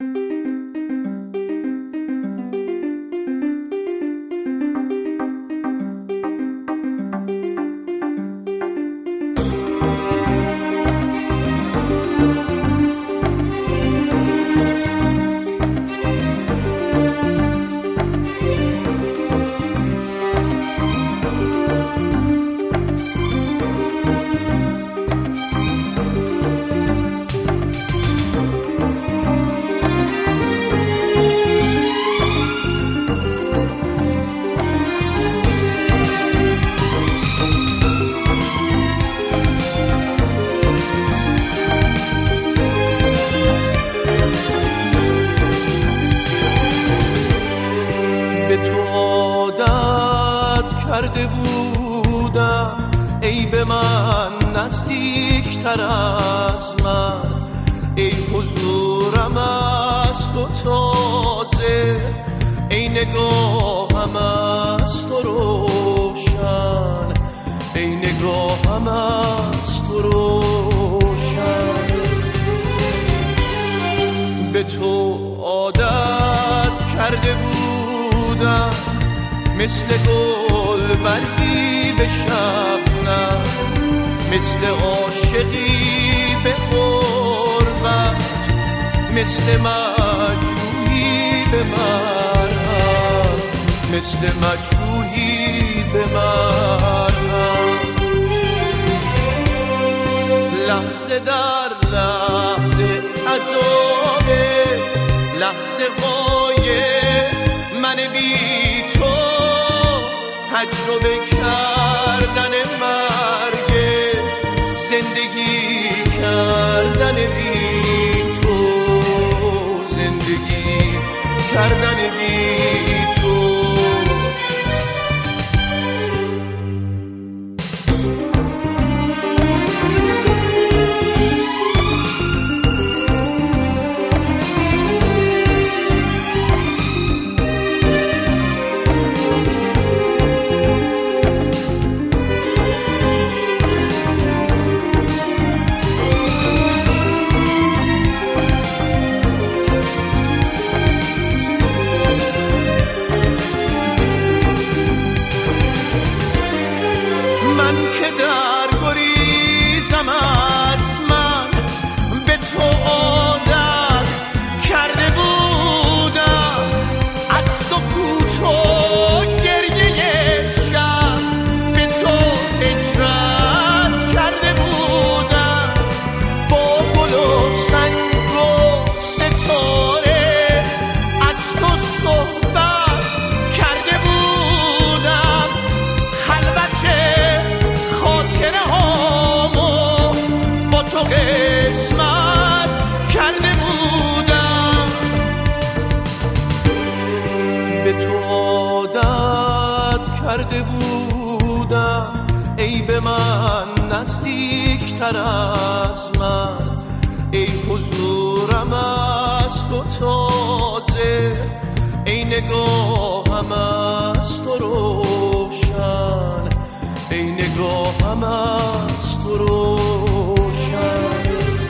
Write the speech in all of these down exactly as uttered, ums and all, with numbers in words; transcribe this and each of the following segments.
به تو عادت کرده بودم، ای به من نزدیکتر از من، ای حضورم از تو تازه، ای نگاهم از تو روشن، ای نگاهم از تو روشن. به تو عادت کرده بودم، مثل گل برگی به شبنم، مثل عاشقی به غربت، مثل مجروحی به مرهم، مثل مجروحی به مرهم. لحظه در لحظه عذابه، لحظه های من بی تو، تجربه کردن مرگ، زندگی کردن بی تو، زندگی کردن بی تو. من که در گریزم از من، به تو عادت کرده بودم، از سکوت و گریه شب به تو هجرت کرده بودم، با گل و سنگ و ستاره از تو صحبت کرده بودم، خلوت خاطره هامو با تو قسمت کرده بودم. به تو عادت کرده بودم، ای به من نزدیکتر از من، ای حضورم از تو تازه، ای نگاهم از تو روشن، ای نگاهم از تو روشن.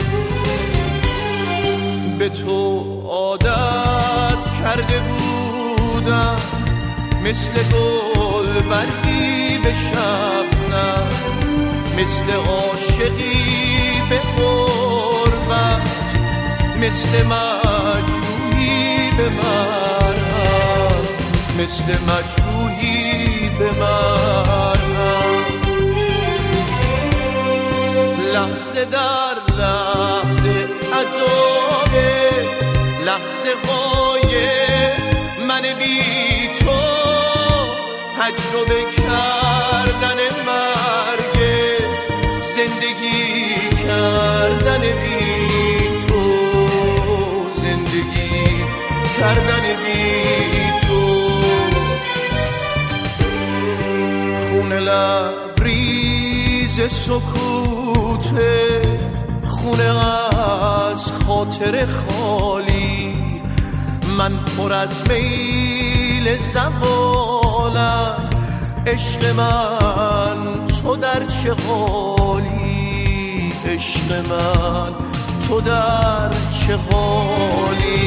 به تو عادت کرده بودم، مثل گل برگی به شبنم، مثل عاشقی به غربت، مثل مجروحی به مرهم، مثل مجروحی به مرهم. لحظه در لحظه عذابه، لحظه های من بی تو، تجربه کردن مرگ، زندگی کردن بی تو، زندگی کردن بی تو. خون لبریز سکوته، خونه از خاطر خالی، من پر از میل زوالم، عشق من تو در چه حالی، عشق من تو در چه حالی.